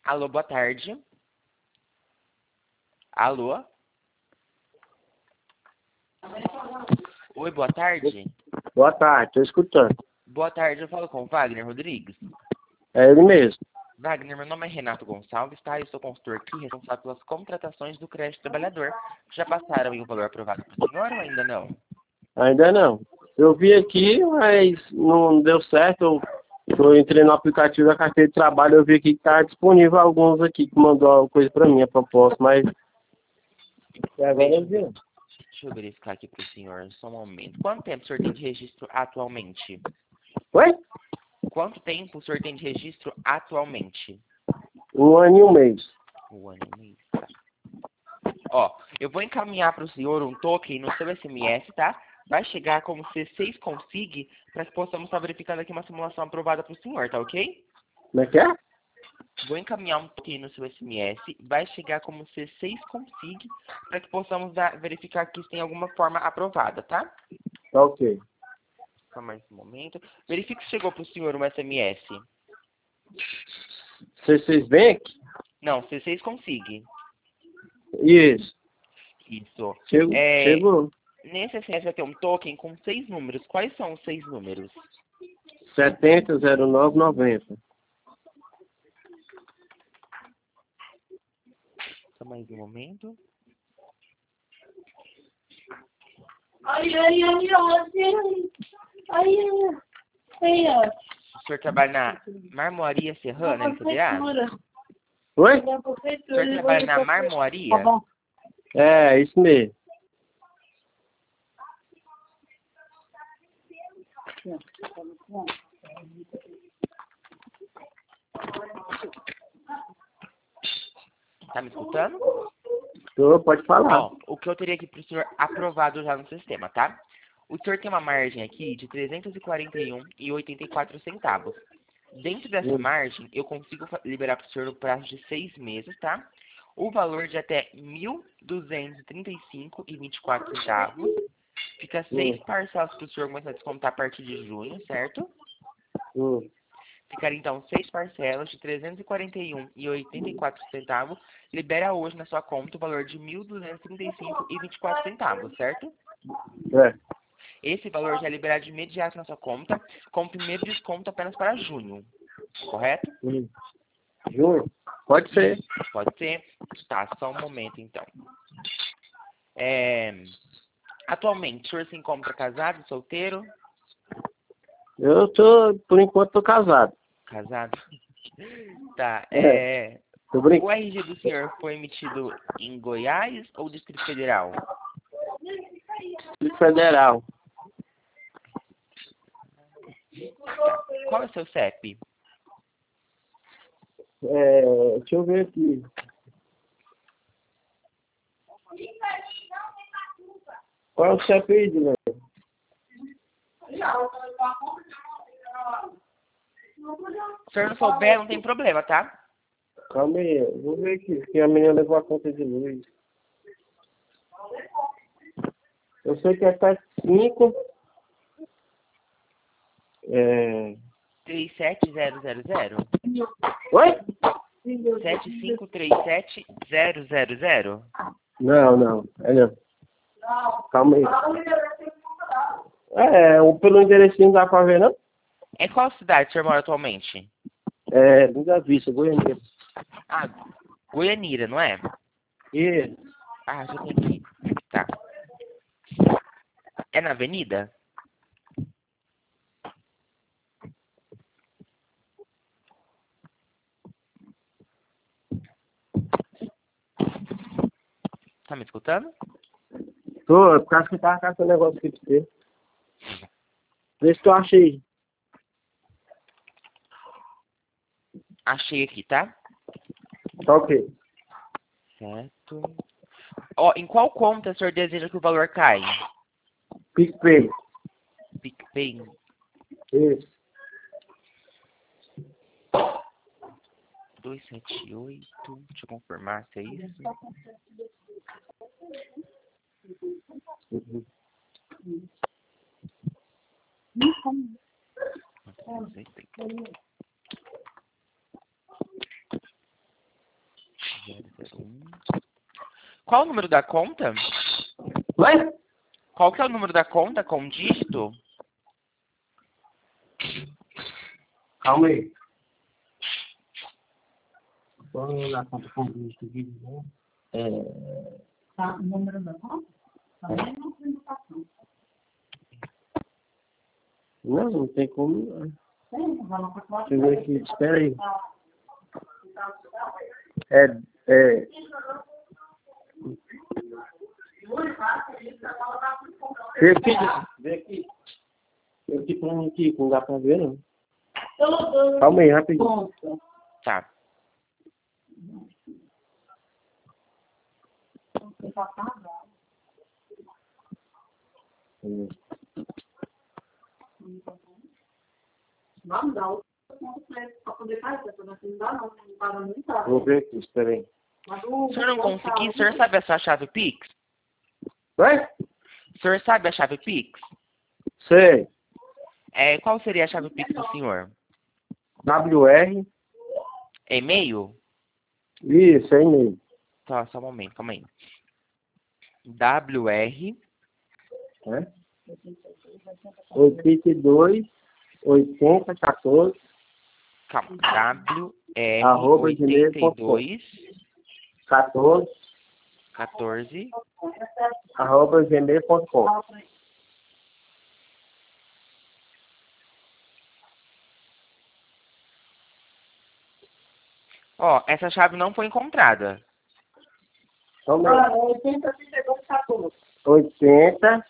Alô, boa tarde. Alô? Oi, boa tarde. Boa tarde, tô escutando. Boa tarde, eu falo com o Wagner Rodrigues. É ele mesmo. Wagner, meu nome é Renato Gonçalves, tá? Eu sou consultor aqui, responsável pelas contratações do crédito trabalhador. Já passaram aí o valor aprovado para o senhor ou ainda não? Ainda não. Eu vi aqui, mas não deu certo. Eu entrei no aplicativo da carteira de trabalho, eu vi aqui que tá disponível alguns aqui que mandou alguma coisa pra mim, a proposta, mas até agora eu vi. Deixa eu verificar aqui para o senhor, só um momento. Quanto tempo o senhor tem de registro atualmente? Oi? Quanto tempo o senhor tem de registro atualmente? 1 ano e 1 mês. Um ano e um mês, tá. Ó, eu vou encaminhar para o senhor um token no seu SMS, tá? Vai chegar como C6 Consig para que possamos estar verificando aqui uma simulação aprovada para o senhor, tá ok? Como é que é? Vou encaminhar um token no seu SMS, vai chegar como C6 Consig para que possamos verificar aqui se tem alguma forma aprovada, tá? Tá ok. Só mais um momento. Verifique se chegou para o senhor um SMS. C6 Bank? Não, C6 Consig. Isso. Isso. Chegou. Nesse SMS vai ter um token com 6 números. Quais são os 6 números? 700990. Só mais um momento. O senhor trabalha na Marmoaria Serrana, LTDA? Oi? O senhor trabalha na Marmoaria? É, isso mesmo. Tá me escutando? Pode falar. Ó, o que eu teria aqui para o senhor aprovado já no sistema, tá? O senhor tem uma margem aqui de R$ 341,84. Dentro dessa margem, eu consigo liberar para o senhor no prazo de 6 meses, tá? O valor de até R$ 1.235,24. Fica 6 parcelas para o senhor começar a descontar a partir de junho, certo? Ficaria então 6 parcelas de R$ 341,84. Libera hoje na sua conta o valor de R$ 1.235,24, certo? É. Esse valor já é liberado de imediato na sua conta, com o primeiro desconto apenas para junho. Correto? Junho? Pode ser. Pode ser. Tá, só um momento então. Atualmente, o senhor se encontra casado, solteiro? Por enquanto, tô casado. Casado? Tá, Tô brincando. o RG do senhor foi emitido em Goiás ou Distrito Federal? Distrito Federal. Tá. Qual é o seu CEP? Deixa eu ver aqui. Qual é o seu apelido, né? Se o senhor não souber, não tem problema, tá? Calma aí, eu vou ver aqui, porque a menina levou a conta de luz. Eu sei que é 75. 37000? Oi? 7537000? Não. É não. Calma aí. Pelo enderecinho não dá pra ver, não? Em qual cidade o senhor mora atualmente? Linda Vista, Goiânia. Ah, Goianira, não é? Isso. Ah, já tem aqui. Tá. É na avenida? Tá me escutando? Tô, por causa que eu tava caçando um negócio aqui pra você. Vê se tu acha aí. Achei aqui, tá? Tá ok. Certo. Ó, em qual conta o senhor deseja que o valor caia? PicPay. PicPay. Isso. 278. Deixa eu confirmar se é isso. Qual o número da conta? Vai? Qual que é o número da conta com um dígito? Calma aí. Vamos lá, conta com dígito aqui, né? Tá, o número da conta? Também não tem indicação. Não tem como. Tem, vai lá pra Deixa eu ver aqui, espera aí. É. Vê aqui. Eu aqui pra mim aqui, não dá pra ver, não. Calma aí, rapidinho. Tá. Vamos dar outro ponto para poder fazer, porque não dá não para nem tá. Vou ver aqui, espera aí. Se o senhor não conseguir, o senhor sabe a sua chave Pix? Vai? O senhor sabe a chave Pix? Sei. Qual seria a chave Pix do senhor? WR. E-mail? Isso, é e-mail. Tá, só um momento, calma aí. WR. É? 82 80 14 Calma. WR arroba 82 14 14 arroba gmail.com. Ó, essa chave não foi encontrada. 80, 32, 14. 80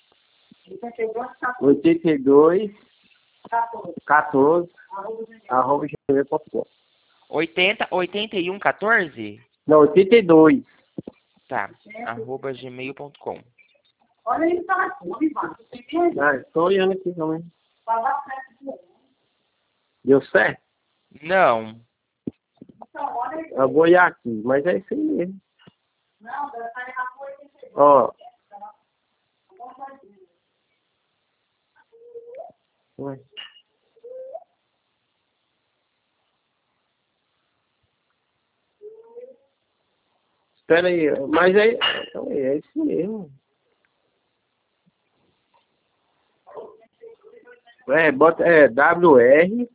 82, 82 14. 14 arroba gmail.com. 80 81 14? Não, 82. Tá. Arroba gmail.com. Olha aí, tá. Estou olhando aqui também. Vai dar certo. Deu certo? Não. Então, olha aí. Eu vou olhar aqui, mas é isso aí mesmo. Não, deve estar errado 82. Ó. Ué. Espera aí, mas então é isso mesmo. Bota WR.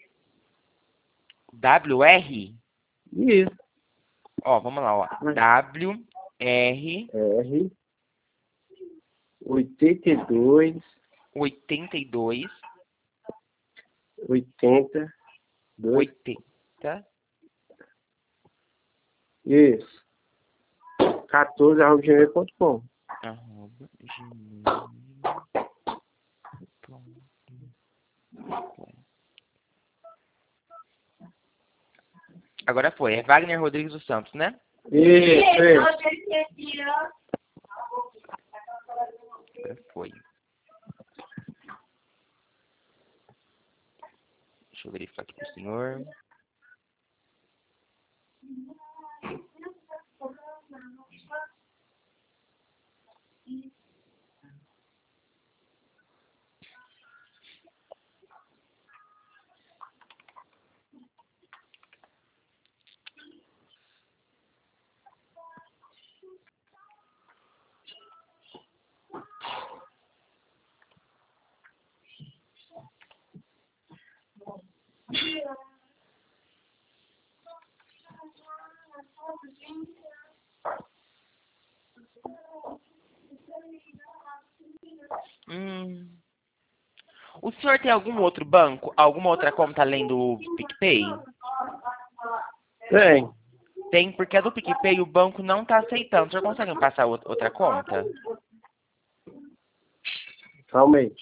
WR? Isso. Ó, vamos lá, ó. WR R 82 82 80 2. 80 Isso. 14 arroba gmail.com. arroba gmail.com. Agora foi. É Wagner Rodrigues dos Santos, né? Isso. Agora foi. Deixa eu verificar aqui pro senhor. O senhor tem algum outro banco? Alguma outra conta além do PicPay? Tem. Tem, porque a do PicPay o banco não está aceitando. O senhor consegue me passar outra conta? Calma aí.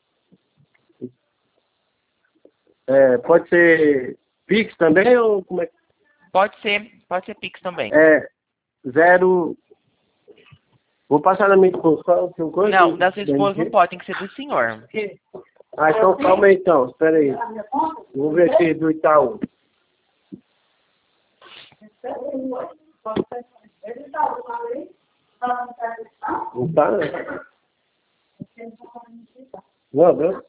Pode ser Pix também ou como é que... Pode ser Pix também. Zero... Vou passar na minha esposa. Qual é o seu coisa? Não, da sua esposa não pode, tem que ser do senhor. Então calma aí então, espera aí. Vamos ver aqui do Itaú. Não tá, né? Não, Deus.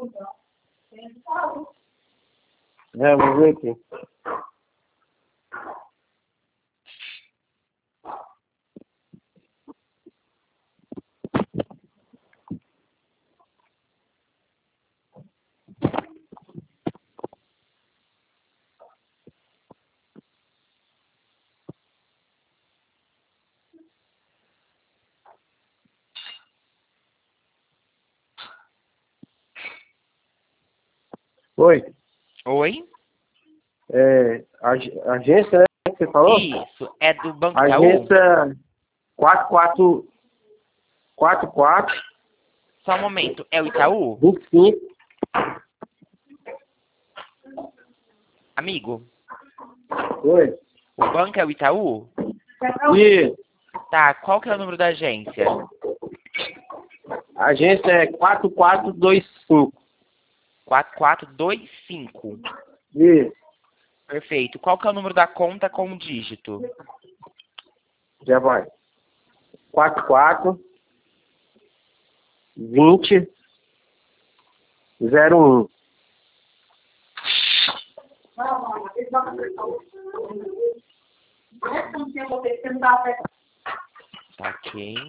Vamos ver aqui. Oi. Oi? Agência, né, que você falou? Isso, é do Banco Itaú? Agência 4444 Só um momento, é o Itaú? 25. Amigo, Oi. o banco é o Itaú? E Tá, qual que é o número da agência? a agência é 4425. 4425. E Perfeito. Qual que é o número da conta com o dígito? já vai. 44 20 01. Tá, ok.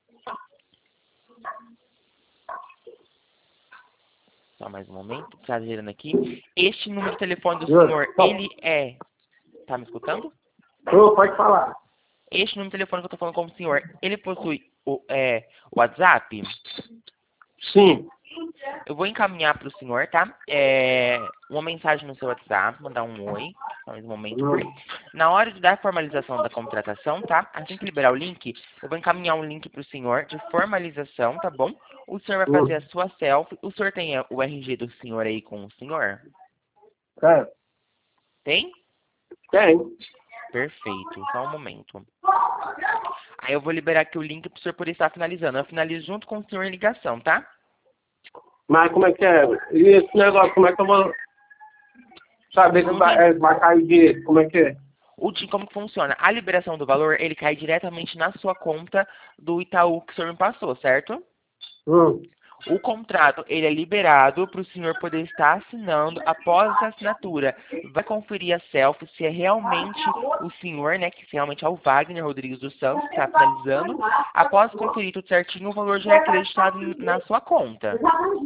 Só mais um momento. Tá gerando aqui. Este número de telefone do senhor, ele é... Tá me escutando? Pode falar. Este número de telefone que eu tô falando com o senhor, ele possui o WhatsApp? Sim. Eu vou encaminhar para o senhor, tá? Uma mensagem no seu WhatsApp, mandar um oi. Só mais um momento. Na hora de dar a formalização da contratação, tá? Assim que liberar o link, eu vou encaminhar um link para o senhor de formalização, tá bom? O senhor vai fazer a sua selfie. O senhor tem o RG do senhor aí com o senhor? É. Tem? Tem. Perfeito. Só um momento. Aí eu vou liberar aqui o link para o senhor poder estar finalizando. Eu finalizo junto com o senhor em ligação, tá? Mas como é que é? E esse negócio, como é que eu vou saber que vai cair dinheiro? Como é que é? Como que funciona? A liberação do valor, ele cai diretamente na sua conta do Itaú que o senhor me passou, certo? O contrato, ele é liberado para o senhor poder estar assinando após a assinatura. Vai conferir a selfie se é realmente o senhor, né, que realmente é o Wagner Rodrigues dos Santos, que está finalizando. Após conferir tudo certinho, o valor já é acreditado na sua conta.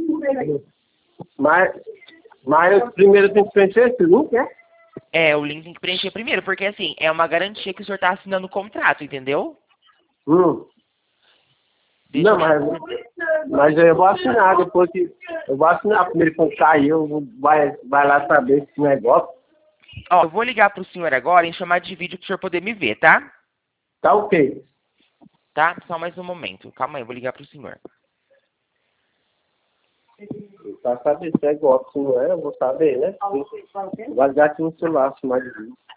Mas primeiro tem que preencher esse link, é? O link tem que preencher primeiro, porque assim, é uma garantia que o senhor está assinando o contrato, entendeu? Não, mas eu vou assinar depois que... Eu vou assinar primeiro quando sair, vai lá saber esse negócio. Ó, eu vou ligar pro senhor agora em chamada de vídeo pro senhor poder me ver, tá? Tá ok. Tá? Só mais um momento. calma aí, eu vou ligar pro senhor. Pra saber se é golpe, se não é, eu vou saber, né? Vai ligar aqui no celular, chamada de vídeo.